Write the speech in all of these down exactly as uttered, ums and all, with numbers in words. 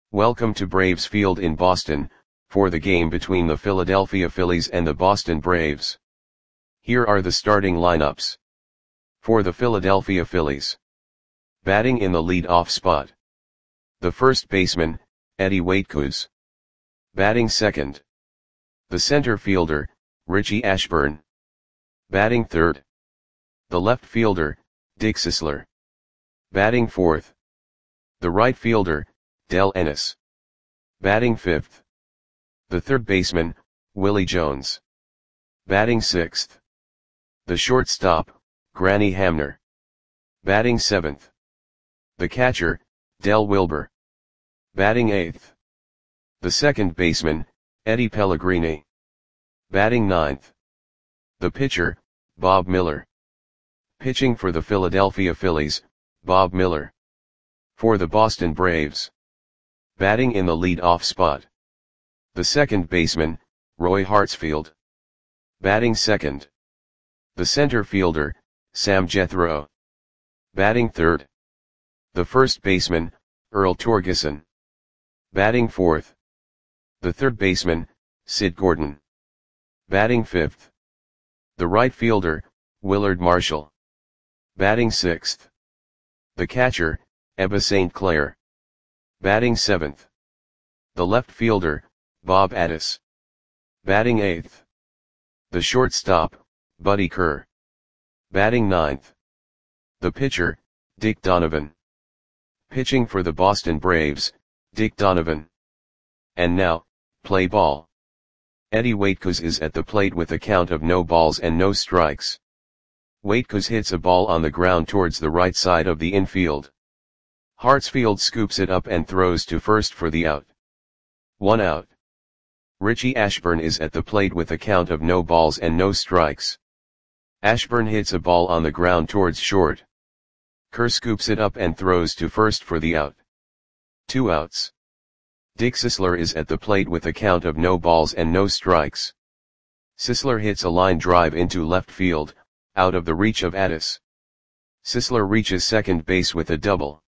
Welcome to Braves Field in Boston, for the game between the Philadelphia Phillies and the Boston Braves. Here are the starting lineups. For the Philadelphia Phillies. Batting in the lead-off spot. The first baseman, Eddie Waitkus. Batting second. The center fielder, Richie Ashburn. Batting third. The left fielder, Dick Sisler. Batting fourth. The right fielder, Del Ennis. Batting fifth. The third baseman, Willie Jones. Batting sixth. The shortstop, Granny Hamner. Batting seventh. The catcher, Del Wilber. Batting eighth. The second baseman, Eddie Pellegrini. Batting ninth. The pitcher, Bob Miller. Pitching for the Philadelphia Phillies, Bob Miller. For the Boston Braves. Batting in the lead-off spot. The second baseman, Roy Hartsfield. Batting second. The center fielder, Sam Jethro. Batting third. The first baseman, Earl Torgeson. Batting fourth. The third baseman, Sid Gordon. Batting fifth. The right fielder, Willard Marshall. Batting sixth. The catcher, Ebba Saint Clair. Batting seventh. The left fielder, Bob Addis. Batting eighth. The shortstop, Buddy Kerr. Batting ninth. The pitcher, Dick Donovan. Pitching for the Boston Braves, Dick Donovan. And now, play ball. Eddie Waitkus is at the plate with a count of no balls and no strikes. Waitkus hits a ball on the ground towards the right side of the infield. Hartsfield scoops it up and throws to first for the out. One out. Richie Ashburn is at the plate with a count of no balls and no strikes. Ashburn hits a ball on the ground towards short. Kerr scoops it up and throws to first for the out. Two outs. Dick Sisler is at the plate with a count of no balls and no strikes. Sisler hits a line drive into left field, out of the reach of Addis. Sisler reaches second base with a double.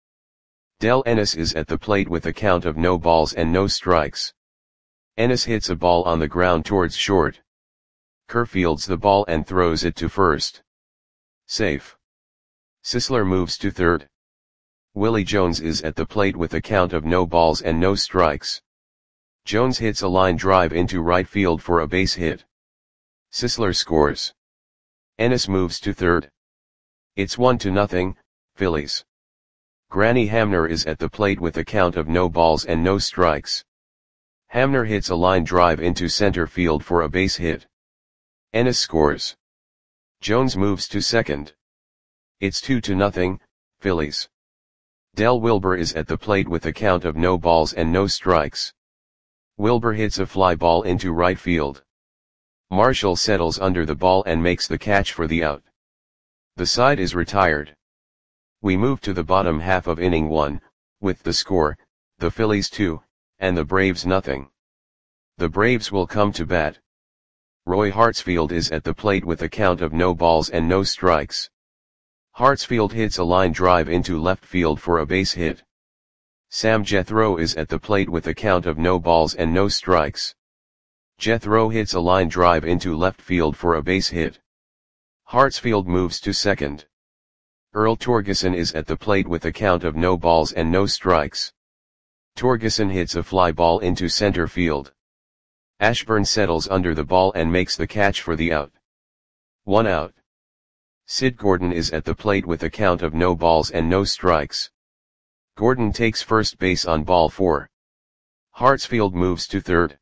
Del Ennis is at the plate with a count of no balls and no strikes. Ennis hits a ball on the ground towards short. Kerr fields the ball and throws it to first. Safe. Sisler moves to third. Willie Jones is at the plate with a count of no balls and no strikes. Jones hits a line drive into right field for a base hit. Sisler scores. Ennis moves to third. It's one to nothing, Phillies. Granny Hamner is at the plate with a count of no balls and no strikes. Hamner hits a line drive into center field for a base hit. Ennis scores. Jones moves to second. It's two to nothing, Phillies. Del Wilber is at the plate with a count of no balls and no strikes. Wilber hits a fly ball into right field. Marshall settles under the ball and makes the catch for the out. The side is retired. We move to the bottom half of inning one, with the score, the Phillies two, and the Braves nothing. The Braves will come to bat. Roy Hartsfield is at the plate with a count of no balls and no strikes. Hartsfield hits a line drive into left field for a base hit. Sam Jethro is at the plate with a count of no balls and no strikes. Jethro hits a line drive into left field for a base hit. Hartsfield moves to second. Earl Torgeson is at the plate with a count of no balls and no strikes. Torgeson hits a fly ball into center field. Ashburn settles under the ball and makes the catch for the out. One out. Sid Gordon is at the plate with a count of no balls and no strikes. Gordon takes first base on ball four. Hartsfield moves to third.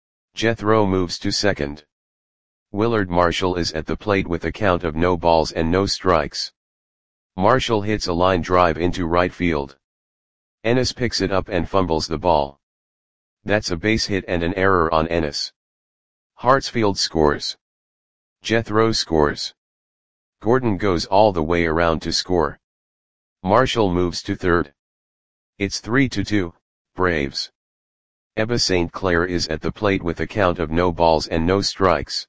Jethro moves to second. Willard Marshall is at the plate with a count of no balls and no strikes. Marshall hits a line drive into right field. Ennis picks it up and fumbles the ball. That's a base hit and an error on Ennis. Hartsfield scores. Jethro scores. Gordon goes all the way around to score. Marshall moves to third. It's three to two, Braves. Ebba Saint Clair is at the plate with a count of no balls and no strikes.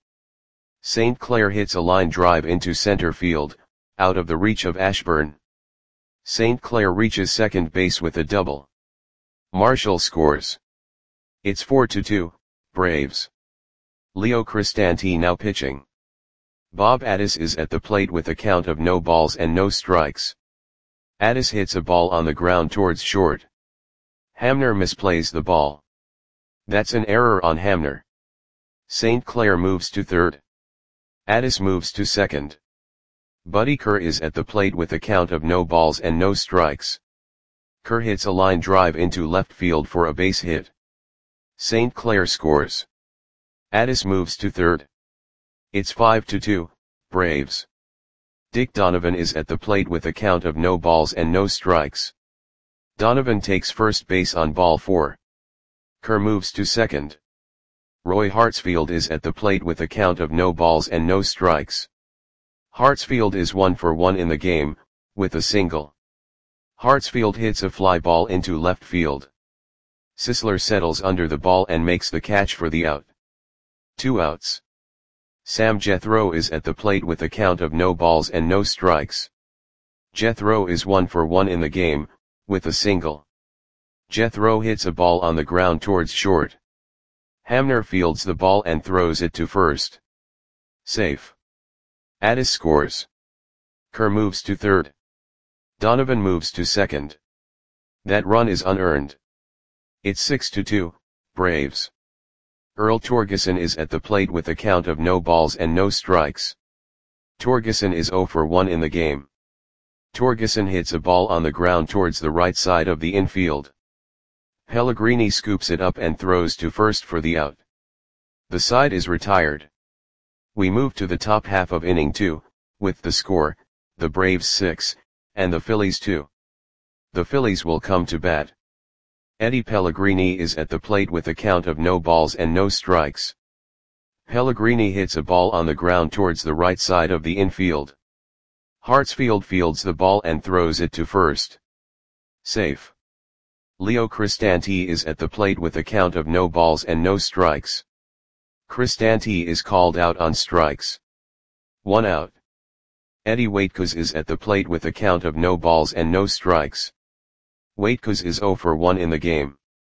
Saint Clair hits a line drive into center field, out of the reach of Ashburn. Saint Clair reaches second base with a double. Marshall scores. It's four to two, Braves. Leo Cristanti now pitching. Bob Addis is at the plate with a count of no balls and no strikes. Addis hits a ball on the ground towards short. Hamner misplays the ball. That's an error on Hamner. Saint Clair moves to third. Addis moves to second. Buddy Kerr is at the plate with a count of no balls and no strikes. Kerr hits a line drive into left field for a base hit. Saint Clair scores. Addis moves to third. It's five to two, Braves. Dick Donovan is at the plate with a count of no balls and no strikes. Donovan takes first base on ball four. Kerr moves to second. Roy Hartsfield is at the plate with a count of no balls and no strikes. Hartsfield is one for one in the game, with a single. Hartsfield hits a fly ball into left field. Sisler settles under the ball and makes the catch for the out. Two outs. Sam Jethro is at the plate with a count of no balls and no strikes. Jethro is one for one in the game, with a single. Jethro hits a ball on the ground towards short. Hamner fields the ball and throws it to first. Safe. Addis scores. Kerr moves to third. Donovan moves to second. That run is unearned. It's six to two, Braves. Earl Torgeson is at the plate with a count of no balls and no strikes. Torgeson is zero for one in the game. Torgeson hits a ball on the ground towards the right side of the infield. Pellegrini scoops it up and throws to first for the out. The side is retired. We move to the top half of inning two, with the score, the Braves six, and the Phillies two. The Phillies will come to bat. Eddie Pellegrini is at the plate with a count of no balls and no strikes. Pellegrini hits a ball on the ground towards the right side of the infield. Hartsfield fields the ball and throws it to first. Safe. Leo Cristanti is at the plate with a count of no balls and no strikes. Cristanti is called out on strikes. One out. Eddie Waitkos is at the plate with a count of no balls and no strikes. Waitkos is zero for one in the game.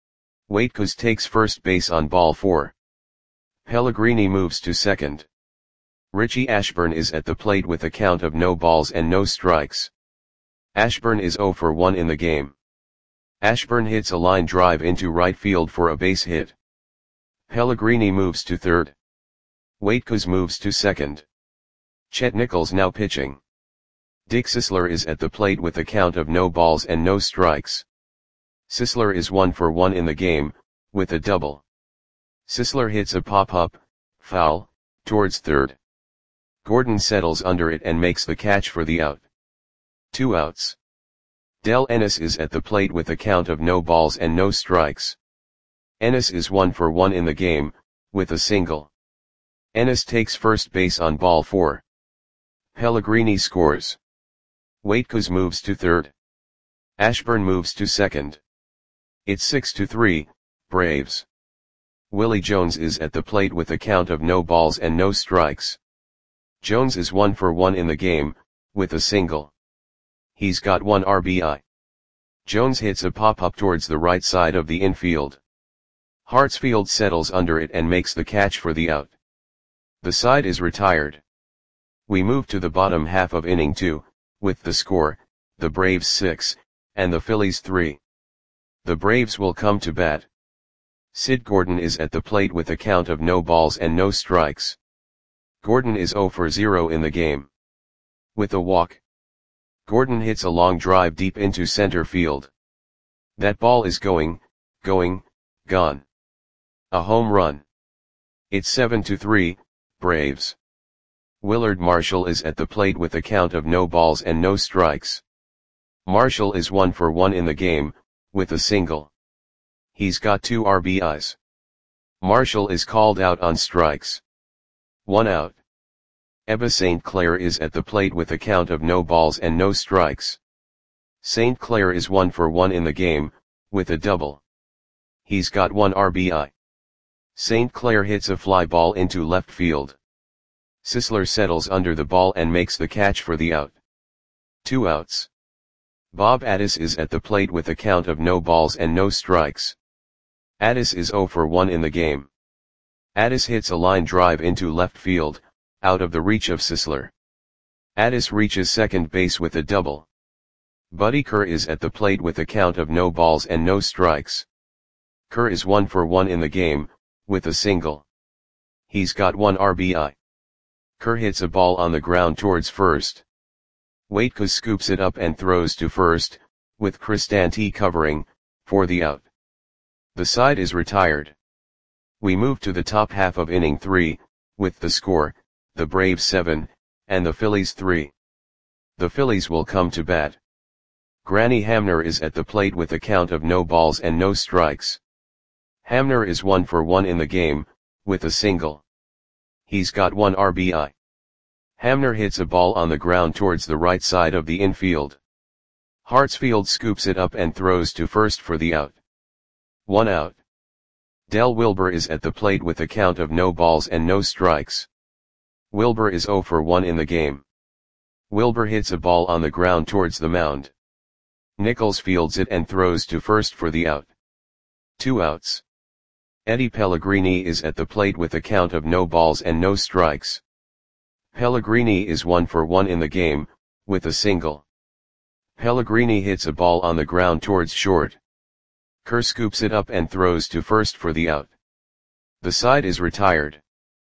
Waitkos takes first base on ball four. Pellegrini moves to second. Richie Ashburn is at the plate with a count of no balls and no strikes. Ashburn is zero for one in the game. Ashburn hits a line drive into right field for a base hit. Pellegrini moves to third. Waitkos moves to second. Chet Nichols now pitching. Dick Sisler is at the plate with a count of no balls and no strikes. Sisler is one for one in the game, with a double. Sisler hits a pop-up, foul, towards third. Gordon settles under it and makes the catch for the out. Two outs. Del Ennis is at the plate with a count of no balls and no strikes. Ennis is one for one in the game, with a single. Ennis takes first base on ball four. Pellegrini scores. Waitkos moves to third. Ashburn moves to second. It's six to three, Braves. Willie Jones is at the plate with a count of no balls and no strikes. Jones is one for one in the game, with a single. He's got one R B I. Jones hits a pop-up towards the right side of the infield. Hartsfield settles under it and makes the catch for the out. The side is retired. We move to the bottom half of inning two, with the score, the Braves six, and the Phillies three. The Braves will come to bat. Sid Gordon is at the plate with a count of no balls and no strikes. Gordon is zero for zero in the game. With a walk. Gordon hits a long drive deep into center field. That ball is going, going, gone. A home run. It's seven to three, Braves. Willard Marshall is at the plate with a count of no balls and no strikes. Marshall is one for one in the game, with a single. He's got two R B Is. Marshall is called out on strikes. One out. Ebba Saint Clair is at the plate with a count of no balls and no strikes. Saint Clair is one for one in the game, with a double. He's got one R B I. Saint Clair hits a fly ball into left field. Sisler settles under the ball and makes the catch for the out. Two outs. Bob Addis is at the plate with a count of no balls and no strikes. Addis is zero for one in the game. Addis hits a line drive into left field, out of the reach of Sisler. Addis reaches second base with a double. Buddy Kerr is at the plate with a count of no balls and no strikes. Kerr is one for one in the game, with a single. He's got one R B I. Kerr hits a ball on the ground towards first. Waitkus scoops it up and throws to first, with Cristante covering, for the out. The side is retired. We move to the top half of inning three, with the score, the Braves seven, and the Phillies three. The Phillies will come to bat. Granny Hamner is at the plate with a count of no balls and no strikes. Hamner is one for one in the game, with a single. He's got one R B I. Hamner hits a ball on the ground towards the right side of the infield. Hartsfield scoops it up and throws to first for the out. One out. Del Wilbur is at the plate with a count of no balls and no strikes. Wilbur is zero for one in the game. Wilbur hits a ball on the ground towards the mound. Nichols fields it and throws to first for the out. Two outs. Eddie Pellegrini is at the plate with a count of no balls and no strikes. Pellegrini is one for one in the game, with a single. Pellegrini hits a ball on the ground towards short. Kerr scoops it up and throws to first for the out. The side is retired.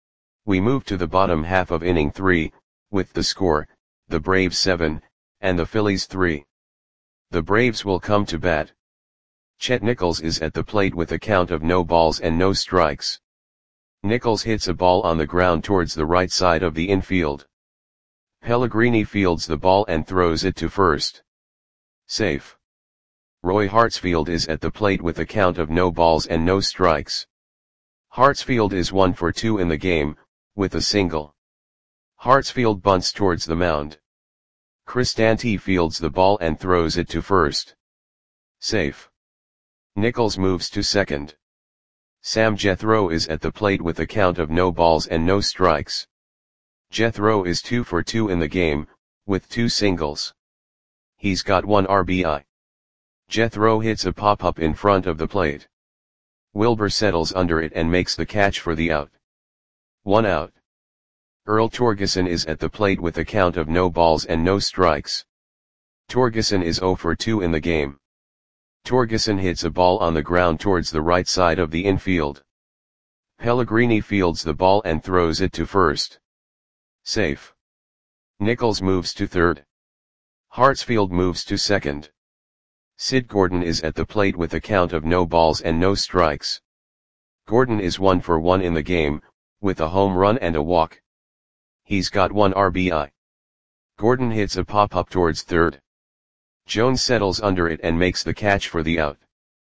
We move to the bottom half of inning three, with the score, the Braves seven, and the Phillies three. The Braves will come to bat. Chet Nichols is at the plate with a count of no balls and no strikes. Nichols hits a ball on the ground towards the right side of the infield. Pellegrini fields the ball and throws it to first. Safe. Roy Hartsfield is at the plate with a count of no balls and no strikes. Hartsfield is one for two in the game, with a single. Hartsfield bunts towards the mound. Cristante fields the ball and throws it to first. Safe. Nichols moves to second. Sam Jethro is at the plate with a count of no balls and no strikes. Jethro is two for two in the game, with two singles. He's got one R B I. Jethro hits a pop-up in front of the plate. Wilbur settles under it and makes the catch for the out. One out. Earl Torgeson is at the plate with a count of no balls and no strikes. Torgeson is zero for two in the game. Torgeson hits a ball on the ground towards the right side of the infield. Pellegrini fields the ball and throws it to first. Safe. Nichols moves to third. Hartsfield moves to second. Sid Gordon is at the plate with a count of no balls and no strikes. Gordon is one for one in the game, with a home run and a walk. He's got one R B I. Gordon hits a pop-up towards third. Jones settles under it and makes the catch for the out.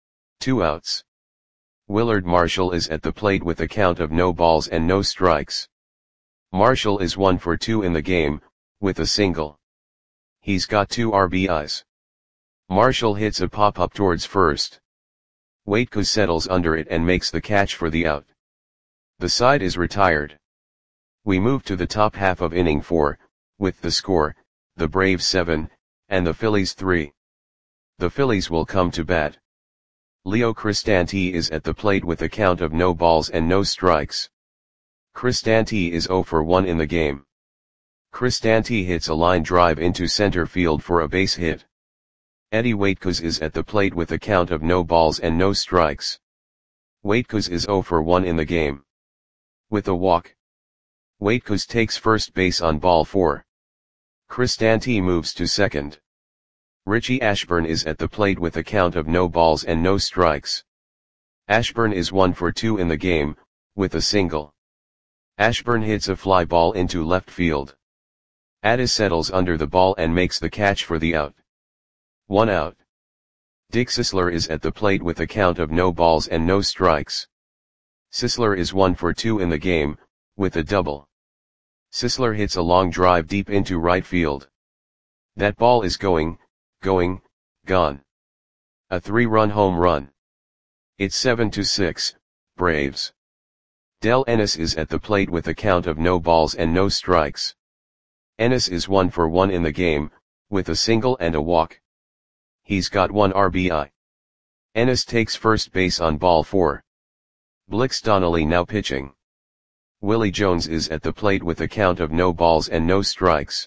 Two outs. Willard Marshall is at the plate with a count of no balls and no strikes. Marshall is one for two in the game, with a single. He's got two R B Is. Marshall hits a pop-up towards first. Waitkus settles under it and makes the catch for the out. The side is retired. We move to the top half of inning four, with the score, the Braves seven, and the Phillies three. The Phillies will come to bat. Leo Cristante is at the plate with a count of no balls and no strikes. Cristante is zero for one in the game. Cristante hits a line drive into center field for a base hit. Eddie Waitkus is at the plate with a count of no balls and no strikes. Waitkus is zero for one in the game. With a walk. Waitkus takes first base on ball four. Cristante moves to second. Richie Ashburn is at the plate with a count of no balls and no strikes. Ashburn is one for two in the game, with a single. Ashburn hits a fly ball into left field. Addis settles under the ball and makes the catch for the out. One out. Dick Sisler is at the plate with a count of no balls and no strikes. Sisler is one for two in the game, with a double. Sisler hits a long drive deep into right field. That ball is going, going, gone. A three-run home run. It's seven to six, Braves. Del Ennis is at the plate with a count of no balls and no strikes. Ennis is one for one in the game, with a single and a walk. He's got one R B I. Ennis takes first base on ball four. Blix Donnelly now pitching. Willie Jones is at the plate with a count of no balls and no strikes.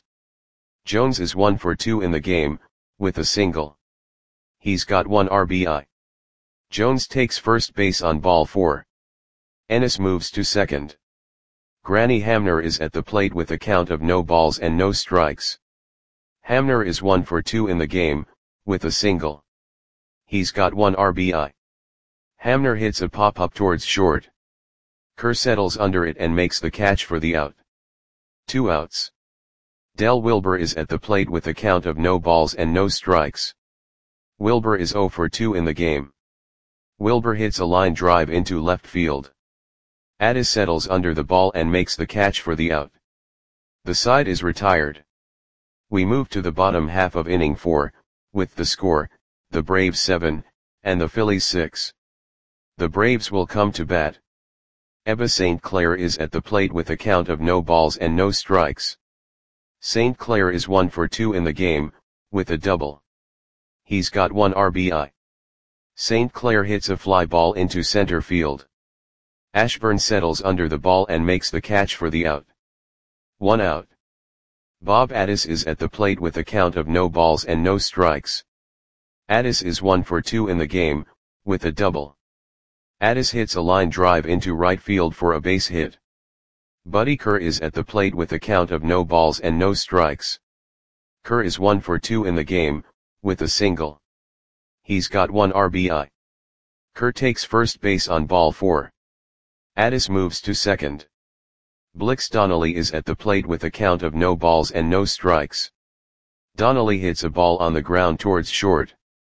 Jones is one for two in the game, with a single. He's got one R B I. Jones takes first base on ball four. Ennis moves to second. Granny Hamner is at the plate with a count of no balls and no strikes. Hamner is one for two in the game, with a single. He's got one R B I. Hamner hits a pop-up towards short. Kerr settles under it and makes the catch for the out. Two outs. Del Wilbur is at the plate with a count of no balls and no strikes. Wilbur is zero for two in the game. Wilbur hits a line drive into left field. Addis settles under the ball and makes the catch for the out. The side is retired. We move to the bottom half of inning four, with the score, the Braves seven, and the Phillies six. The Braves will come to bat. Ebba Saint Clair is at the plate with a count of no balls and no strikes. Saint Clair is one for two in the game, with a double. He's got one R B I. Saint Clair hits a fly ball into center field. Ashburn settles under the ball and makes the catch for the out. One out. Bob Addis is at the plate with a count of no balls and no strikes. Addis is one for two in the game, with a double. Addis hits a line drive into right field for a base hit. Buddy Kerr is at the plate with a count of no balls and no strikes. Kerr is one for two in the game, with a single. He's got one R B I. Kerr takes first base on ball four. Addis moves to second. Blix Donnelly is at the plate with a count of no balls and no strikes. Donnelly hits a ball on the ground towards short.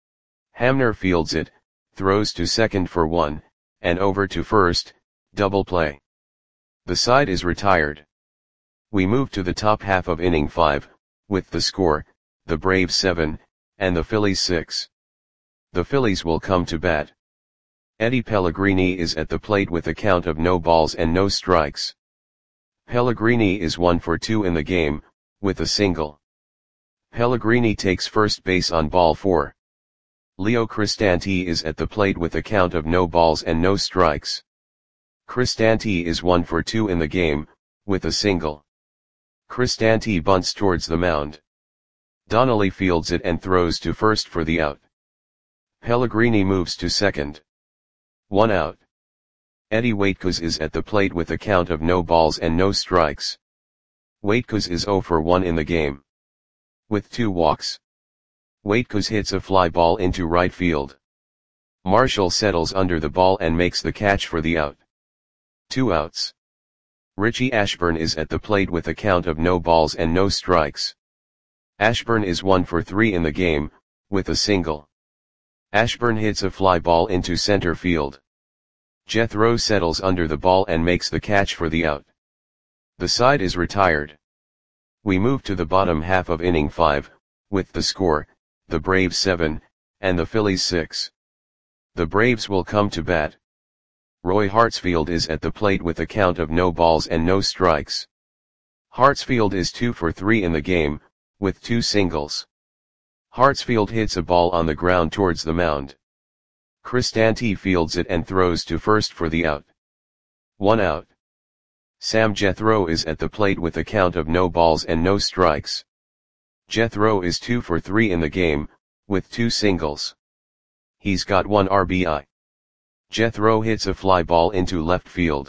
Hamner fields it, throws to second for one, and over to first, double play. The side is retired. We move to the top half of inning five, with the score, the Braves seven, and the Phillies six. The Phillies will come to bat. Eddie Pellegrini is at the plate with a count of no balls and no strikes. Pellegrini is one for two in the game, with a single. Pellegrini takes first base on ball four. Leo Cristanti is at the plate with a count of no balls and no strikes. Cristanti is one for two in the game, with a single. Cristanti bunts towards the mound. Donnelly fields it and throws to first for the out. Pellegrini moves to second. One out. Eddie Waitkos is at the plate with a count of no balls and no strikes. Waitkos is zero for one in the game. With two walks. Waitkos hits a fly ball into right field. Marshall settles under the ball and makes the catch for the out. Two outs. Richie Ashburn is at the plate with a count of no balls and no strikes. Ashburn is one for three in the game, with a single. Ashburn hits a fly ball into center field. Jethro settles under the ball and makes the catch for the out. The side is retired. We move to the bottom half of inning five, with the score, the Braves seven, and the Phillies six. The Braves will come to bat. Roy Hartsfield is at the plate with a count of no balls and no strikes. Hartsfield is two for three in the game, with two singles. Hartsfield hits a ball on the ground towards the mound. Cristanti fields it and throws to first for the out. One out. Sam Jethro is at the plate with a count of no balls and no strikes. Jethro is two for three in the game, with two singles. He's got one R B I. Jethro hits a fly ball into left field.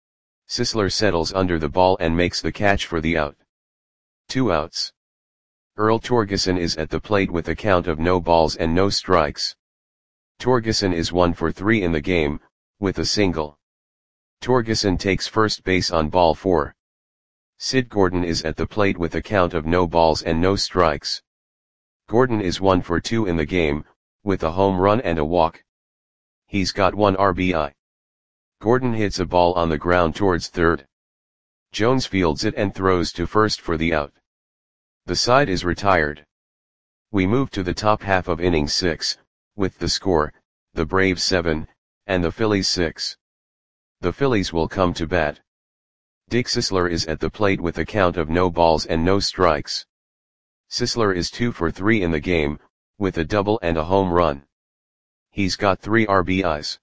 Sisler settles under the ball and makes the catch for the out. Two outs. Earl Torgeson is at the plate with a count of no balls and no strikes. Torgeson is one for three in the game, with a single. Torgeson takes first base on ball four. Sid Gordon is at the plate with a count of no balls and no strikes. Gordon is one for two in the game, with a home run and a walk. He's got one R B I. Gordon hits a ball on the ground towards third. Jones fields it and throws to first for the out. The side is retired. We move to the top half of inning six, with the score, the Braves seven, and the Phillies six. The Phillies will come to bat. Dick Sisler is at the plate with a count of no balls and no strikes. Sisler is two for three in the game, with a double and a home run. He's got three R B Is.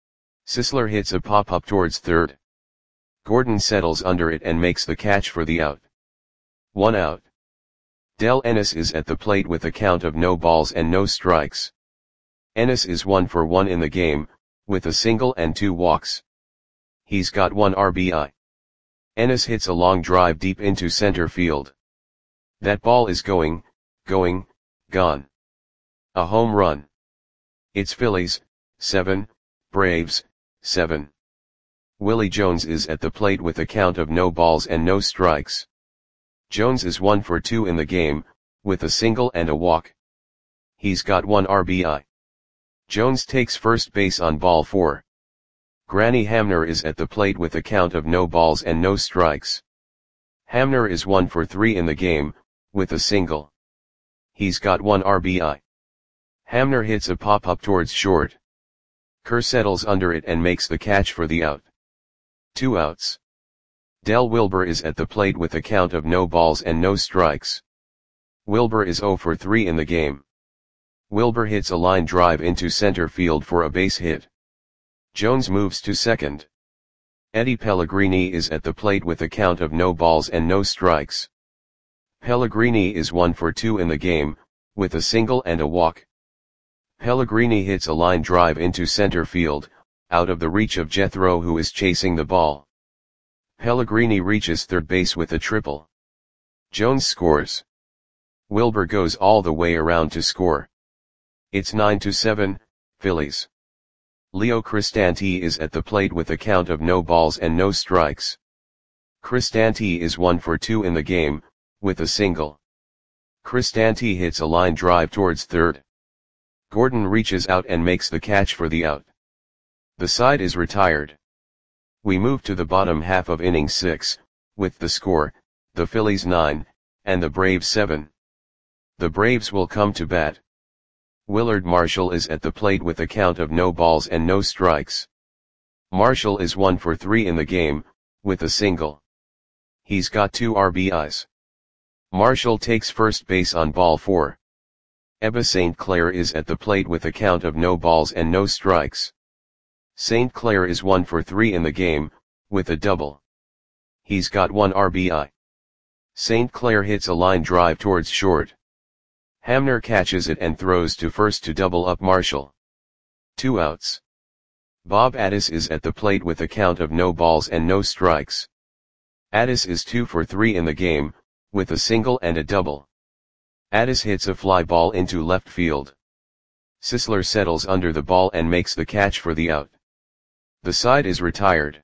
Sisler hits a pop-up towards third. Gordon settles under it and makes the catch for the out. One out. Del Ennis is at the plate with a count of no balls and no strikes. Ennis is one for one in the game, with a single and two walks. He's got one R B I. Ennis hits a long drive deep into center field. That ball is going, going, gone. A home run. It's Phillies, seven, Braves, seven. Willie Jones is at the plate with a count of no balls and no strikes. Jones is one for two in the game, with a single and a walk. He's got one R B I. Jones takes first base on ball four. Granny Hamner is at the plate with a count of no balls and no strikes. Hamner is one for three in the game, with a single. He's got one R B I. Hamner hits a pop-up towards short. Kerr settles under it and makes the catch for the out. Two outs. Del Wilber is at the plate with a count of no balls and no strikes. Wilber is zero for three in the game. Wilber hits a line drive into center field for a base hit. Jones moves to second. Eddie Pellegrini is at the plate with a count of no balls and no strikes. Pellegrini is one for two in the game, with a single and a walk. Pellegrini hits a line drive into center field, out of the reach of Jethro, who is chasing the ball. Pellegrini reaches third base with a triple. Jones scores. Wilber goes all the way around to score. It's nine to seven, Phillies. Leo Cristanti is at the plate with a count of no balls and no strikes. Cristanti is one for two in the game, with a single. Cristanti hits a line drive towards third. Gordon reaches out and makes the catch for the out. The side is retired. We move to the bottom half of inning six, with the score, the Phillies nine, and the Braves seven. The Braves will come to bat. Willard Marshall is at the plate with a count of no balls and no strikes. Marshall is one for three in the game, with a single. He's got two R B Is. Marshall takes first base on ball four. Ebba Saint Clair is at the plate with a count of no balls and no strikes. Saint Clair is one for three in the game, with a double. He's got one R B I. Saint Clair hits a line drive towards short. Hamner catches it and throws to first to double up Marshall. Two outs. Bob Addis is at the plate with a count of no balls and no strikes. Addis is two for three in the game, with a single and a double. Addis hits a fly ball into left field. Sisler settles under the ball and makes the catch for the out. The side is retired.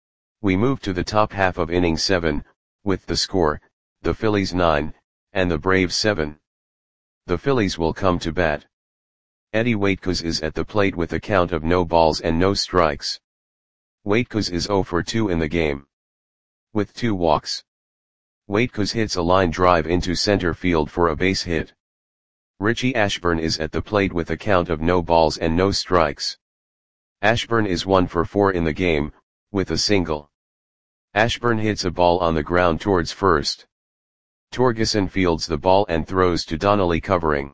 We move to the top half of inning seven, with the score, the Phillies nine, and the Braves seven. The Phillies will come to bat. Eddie Waitkos is at the plate with a count of no balls and no strikes. Waitkos is zero for two in the game, with two walks. Waitkos hits a line drive into center field for a base hit. Richie Ashburn is at the plate with a count of no balls and no strikes. Ashburn is one for four in the game, with a single. Ashburn hits a ball on the ground towards first. Torgeson fields the ball and throws to Donnelly covering.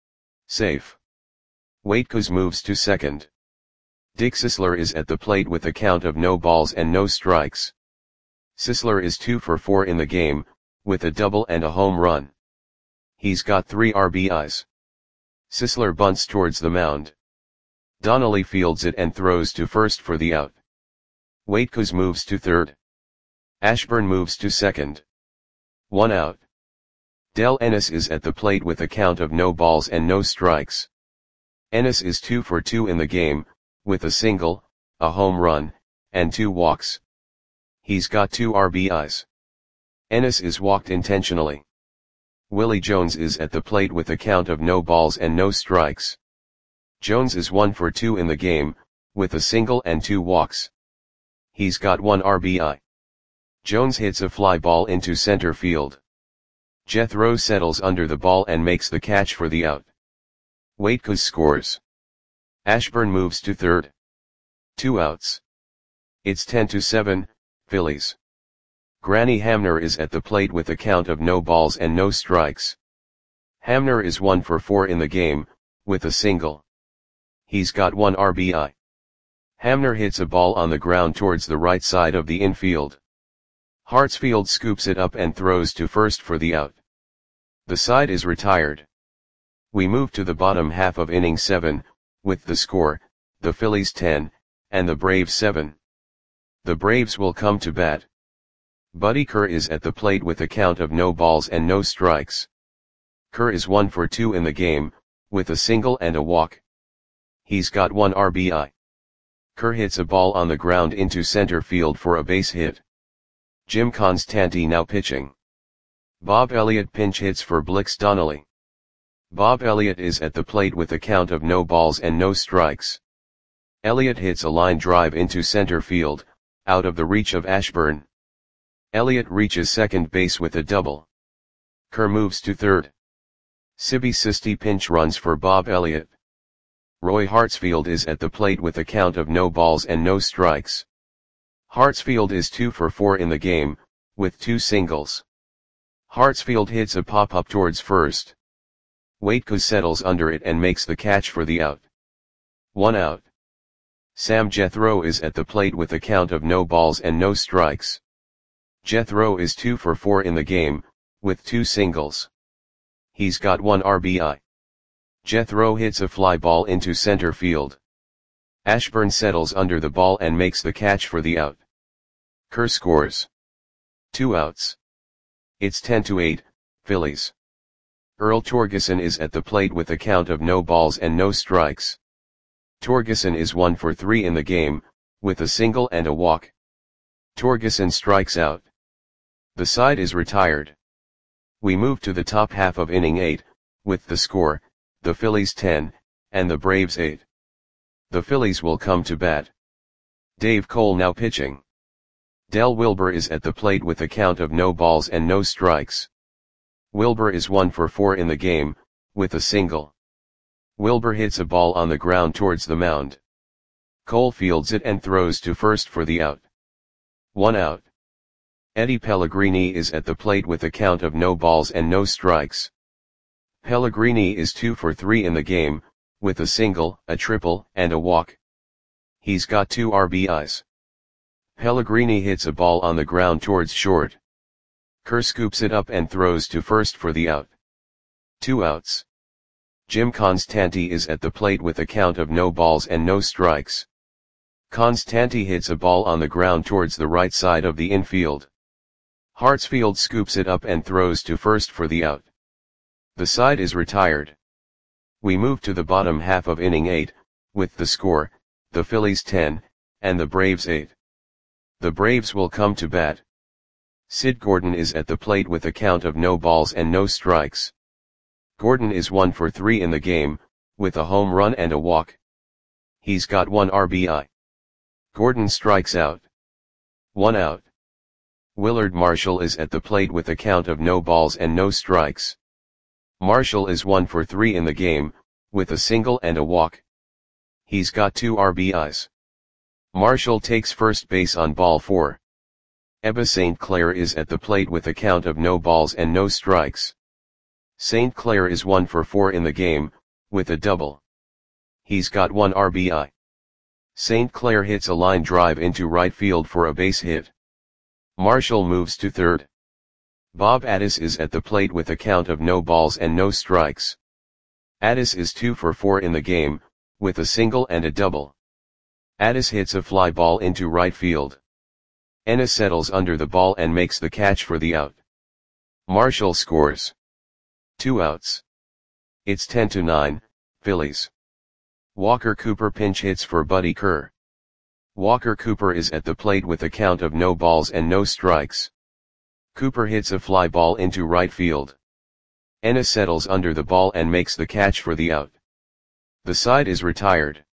Safe. Waitkos moves to second. Dick Sisler is at the plate with a count of no balls and no strikes. Sisler is two for four in the game, with a double and a home run. He's got three R B Is. Sisler bunts towards the mound. Donnelly fields it and throws to first for the out. Waitkos moves to third. Ashburn moves to second. One out. Del Ennis is at the plate with a count of no balls and no strikes. Ennis is two for two in the game, with a single, a home run, and two walks. He's got two R B Is. Ennis is walked intentionally. Willie Jones is at the plate with a count of no balls and no strikes. Jones is one for two in the game, with a single and two walks. He's got one R B I. Jones hits a fly ball into center field. Jethro settles under the ball and makes the catch for the out. Waitkos scores. Ashburn moves to third. Two outs. It's ten to seven, Phillies. Granny Hamner is at the plate with a count of no balls and no strikes. Hamner is one for four in the game, with a single. He's got one R B I. Hamner hits a ball on the ground towards the right side of the infield. Hartsfield scoops it up and throws to first for the out. The side is retired. We move to the bottom half of inning seven, with the score, the Phillies ten, and the Braves seven. The Braves will come to bat. Buddy Kerr is at the plate with a count of no balls and no strikes. Kerr is one for two in the game, with a single and a walk. He's got one R B I. Kerr hits a ball on the ground into center field for a base hit. Jim Constanti now pitching. Bob Elliott pinch hits for Blix Donnelly. Bob Elliott is at the plate with a count of no balls and no strikes. Elliott hits a line drive into center field, out of the reach of Ashburn. Elliott reaches second base with a double. Kerr moves to third. Sibby Sisti pinch runs for Bob Elliott. Roy Hartsfield is at the plate with a count of no balls and no strikes. Hartsfield is two for four in the game, with two singles. Hartsfield hits a pop-up towards first. Waitkus settles under it and makes the catch for the out. One out. Sam Jethro is at the plate with a count of no balls and no strikes. Jethro is two for four in the game, with two singles. He's got one R B I. Jethro hits a fly ball into center field. Ashburn settles under the ball and makes the catch for the out. Kerr scores. Two outs. It's ten to eight, Phillies. Earl Torgeson is at the plate with a count of no balls and no strikes. Torgeson is one for three in the game, with a single and a walk. Torgeson strikes out. The side is retired. We move to the top half of inning eight, with the score, the Phillies ten, and the Braves eight. The Phillies will come to bat. Dave Cole now pitching. Del Wilbur is at the plate with a count of no balls and no strikes. Wilbur is one for four in the game, with a single. Wilbur hits a ball on the ground towards the mound. Cole fields it and throws to first for the out. One out. Eddie Pellegrini is at the plate with a count of no balls and no strikes. Pellegrini is two for three in the game, with a single, a triple, and a walk. He's got two R B Is. Pellegrini hits a ball on the ground towards short. Kerr scoops it up and throws to first for the out. Two outs. Jim Constanti is at the plate with a count of no balls and no strikes. Constanti hits a ball on the ground towards the right side of the infield. Hartsfield scoops it up and throws to first for the out. The side is retired. We move to the bottom half of inning eight, with the score, the Phillies ten, and the Braves eight. The Braves will come to bat. Sid Gordon is at the plate with a count of no balls and no strikes. Gordon is one for three in the game, with a home run and a walk. He's got one R B I. Gordon strikes out. One out. Willard Marshall is at the plate with a count of no balls and no strikes. Marshall is one for three in the game, with a single and a walk. He's got two R B Is. Marshall takes first base on ball four. Ebba Saint Clair is at the plate with a count of no balls and no strikes. Saint Clair is one for four in the game, with a double. He's got one R B I. Saint Clair hits a line drive into right field for a base hit. Marshall moves to third. Bob Addis is at the plate with a count of no balls and no strikes. Addis is two for four in the game, with a single and a double. Addis hits a fly ball into right field. Ennis settles under the ball and makes the catch for the out. Marshall scores. Two outs. It's ten to nine, Phillies. Walker Cooper pinch hits for Buddy Kerr. Walker Cooper is at the plate with a count of no balls and no strikes. Cooper hits a fly ball into right field. Ennis settles under the ball and makes the catch for the out. The side is retired.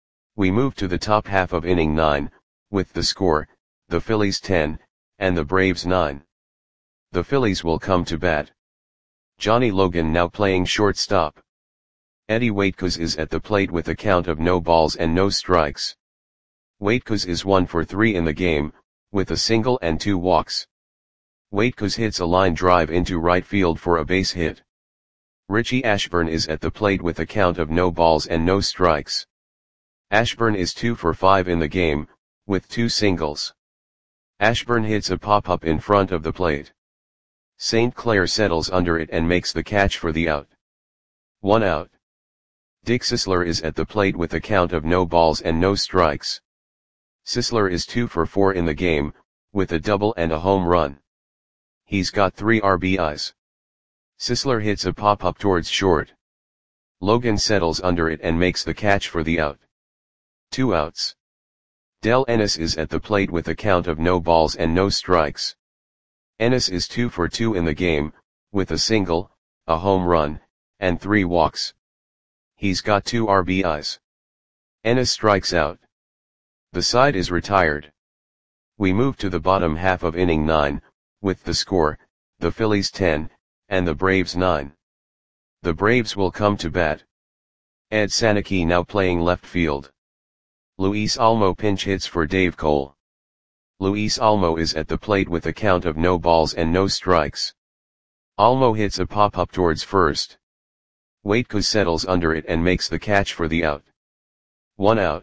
We move to the top half of inning nine, with the score, the Phillies ten, and the Braves nine. The Phillies will come to bat. Johnny Logan now playing shortstop. Eddie Waitkus is at the plate with a count of no balls and no strikes. Waitkus is one for three in the game, with a single and two walks. Waitkus hits a line drive into right field for a base hit. Richie Ashburn is at the plate with a count of no balls and no strikes. Ashburn is two for five in the game, with two singles. Ashburn hits a pop-up in front of the plate. Saint Clair settles under it and makes the catch for the out. One out. Dick Sisler is at the plate with a count of no balls and no strikes. Sisler is two for four in the game, with a double and a home run. He's got three R B Is. Sisler hits a pop-up towards short. Logan settles under it and makes the catch for the out. Two outs. Del Ennis is at the plate with a count of no balls and no strikes. Ennis is two for two in the game, with a single, a home run, and three walks. He's got two R B Is. Ennis strikes out. The side is retired. We move to the bottom half of inning nine, with the score, the Phillies ten, and the Braves nine. The Braves will come to bat. Ed Sanicki now playing left field. Luis Almo pinch hits for Dave Cole. Luis Almo is at the plate with a count of no balls and no strikes. Almo hits a pop-up towards first. Waitkus settles under it and makes the catch for the out. One out.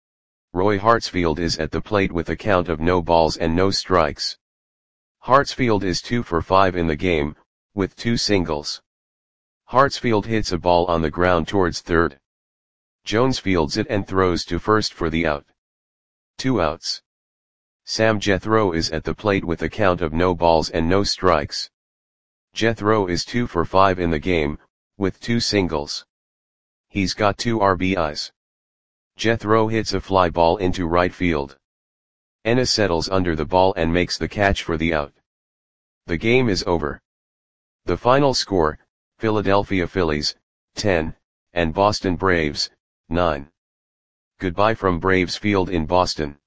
Roy Hartsfield is at the plate with a count of no balls and no strikes. Hartsfield is two for five in the game, with two singles. Hartsfield hits a ball on the ground towards third. Jones fields it and throws to first for the out. Two outs. Sam Jethro is at the plate with a count of no balls and no strikes. Jethro is two for five in the game, with two singles. He's got two R B Is. Jethro hits a fly ball into right field. Ennis settles under the ball and makes the catch for the out. The game is over. The final score, Philadelphia Phillies, ten, and Boston Braves, nine. Goodbye from Braves Field in Boston.